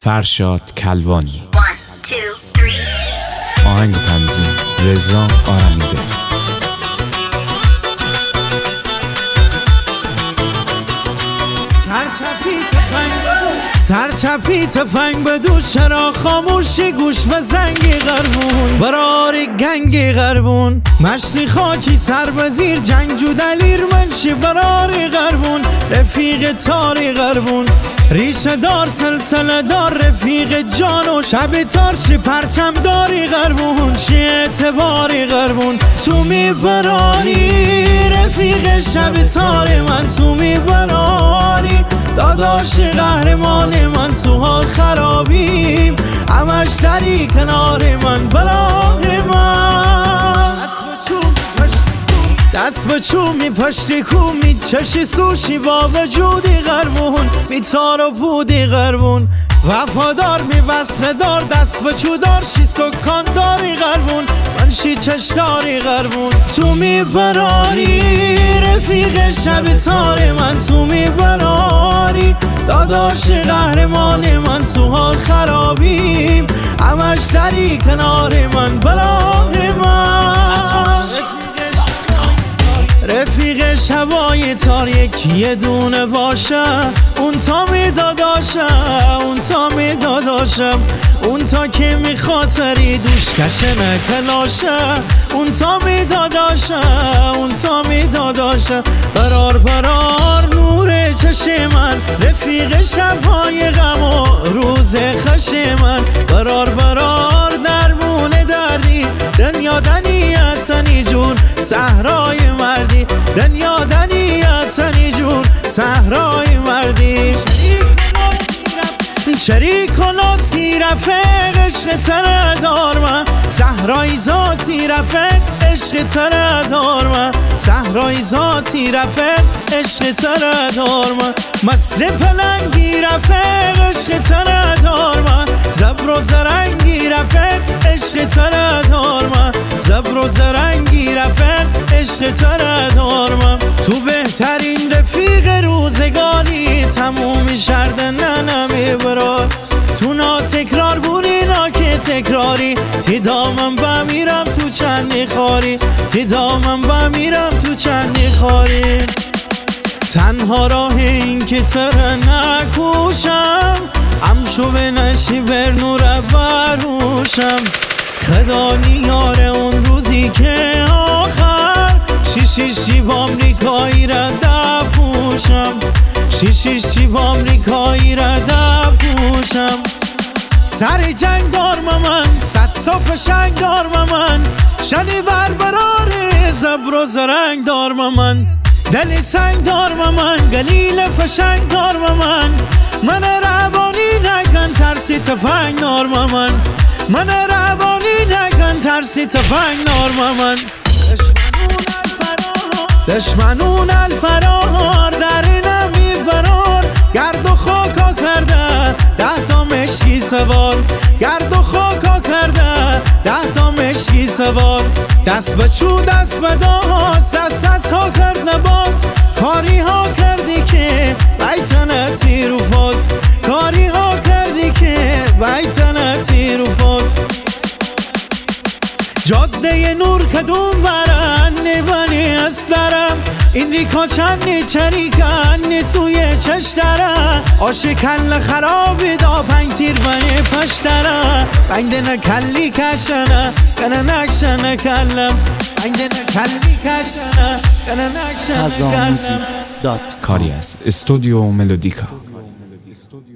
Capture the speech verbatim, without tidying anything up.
فرشاد کلوانی. آهنگ و تنظیم رضا آرمیده. سرچپی تفنگ بدوش، چرا خاموشی گوش به زنگی غربون، براری گنگی غربون، مشتی خاکی سر بزیر، جنگجو دلیر منشی براری غربون، رفیق تاری غربون، ریشه دار سلسله دار، رفیق جان و شب تار، چی پرچم داری غربون، چی اعتباری غربون، تو میبرانی رفیق شب تار من، تو میبرانی داداش قهرمان من، تو حال خرابیم همش دری کنار من، برای من دست به چومی پشتی کومی، چشی سوشی با وجودی غربون، می تار و پودی غربون، وفادار می وصله دار، دست به چو دارشی سکان داری غربون، من شی چشداری غربون، تو می براری رفیق شب تار من، تو می براری داداش قهرمان من، تو حال خرابیم همش دری کنار من، برای من رفیق شبای تار یکی دونه باشه، اون تا می داداشم، اون تا می داداشم، اون تا که می خاطری دوش کشه نکلاشه، اون تا می داداشم، اون تا می داداشم، برار برار نور چش من، رفیق شبهای غم و روز خش من، برار برار درمون دردی، دنیا دنیتنی جون صحرای مردی، دنیا دنیتنی جون صحرای مردی، شریک و ناتی رفق عشق تره دار من، صحرای ذاتی رفق عشق تره دار من، صحرای ذاتی رفق عشق تره دار من، مثل پلنگی رفق عشق تره دار من، زبر و زرنگی رفق عشق تره دار من، زبر و زرنگی رفق عشق تره دار من، تو بهترین رفیق روزگاری تمومی شرد نه نمیبرار، تو نا تکرار بونی نا که تکراری، تی دامم بمیرم تو چندی خاری، تی دامم بمیرم تو چندی خاری، تنها راه این که تره نکوشم، همشو به نشی بر نور بروشم، خدا نیار اون روزی که آخر شیشیشی با امریکایی را دپوشم، شیشیشی با امریکایی را دپوشم، سر جنگ دار من، صد تا فشنگ دار من، شنی بر براره زبر و زرنگ دار من، دل سنگ دار من، گلیل فشنگ دار من، من روانی نگن ترسی تفنگ دار من، من روانی نگن ترسی تفنگ دار من، دشمنون الفرار در نمی فرار، گرد و خاکا کرده ده تا مشکی سوار، گرد و خاکا کرده ده تا مشکی سوار، دست به چو دست به داست، دست دست ها کرده باز، کاری ها کردی که بیتنتی رو فاز، کاری ها کردی که بیتنتی رو فاز، جاده نور کدوم برن نبانی از برم، این ریکا چندی چریکن توی چش داره، آش کل خرابی دا پنگ تیر بانی پش داره، بنگ دنه کلی کشنه کنه نکشنه کلم، بنگ دنه کلی کشنه کنه نکشنه کلم. کاری از استودیو ملودیکا.